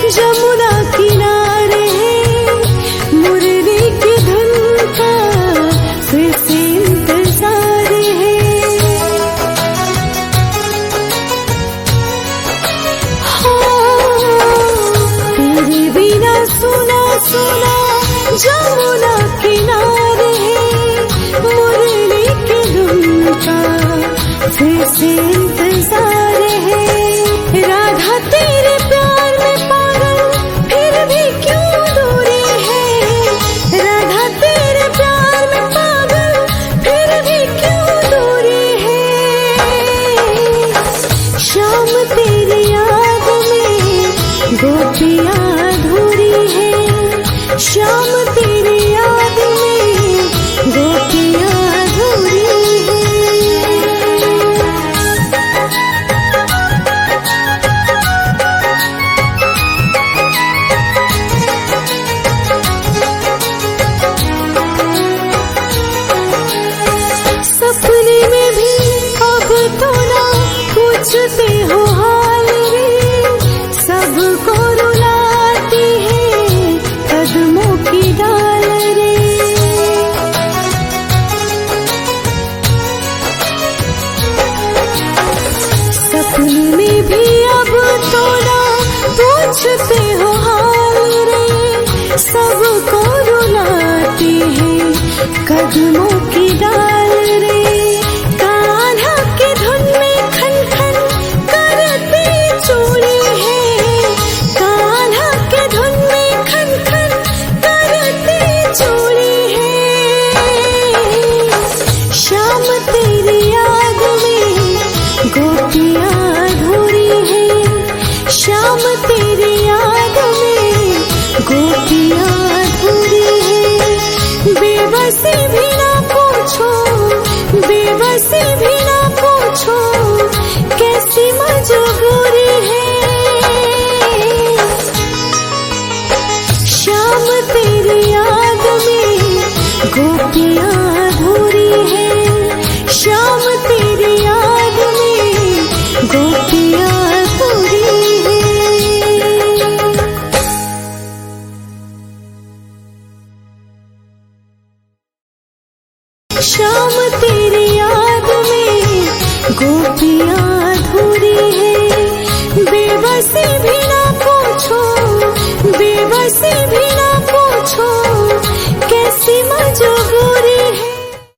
जमुना किनारे है मुरली की धुन का फिर से इंतजार है। तेरे बिना सुना सुना जमुना किनारे है मुरली की धुन का फिर से इंतजार है। राधा तेरे प्यार में पागल फिर भी क्यों दूरी है। राधा तेरे प्यार में पागल फिर भी क्यों दूरी है। शाम तेरी याद में गोपियाँ अधूरी है। शाम तेरी याद में गोपियाँ अधूरी है। सपने में भी अब तो ना पूछते हो हाल रे। सबको रुलाती है कदमों की डाल रे। सपने में भी अब तो ना पूछते हो हाल रे। सबको रुलाती है कदमों की डाल रे। कान्हा की धुन में खन खन करती चूड़ी है। कान्हा की धुन में खन खन करती चूड़ी है। शाम तेरी याद में गोपियाँ अधूरी है। शाम तेरी याद में गोपियाँ अधूरी है। बेबसी भी ना पूछो, बेबसी भी ना पूछो कैसी मजबूरी है। शाम तेरी याद में गोपियाँ अधूरी है। शाम तेरी याद में गोपियाँ अधूरी है। शाम तेरी याद में गोपियाँ अधूरी है। बेबसी भी ना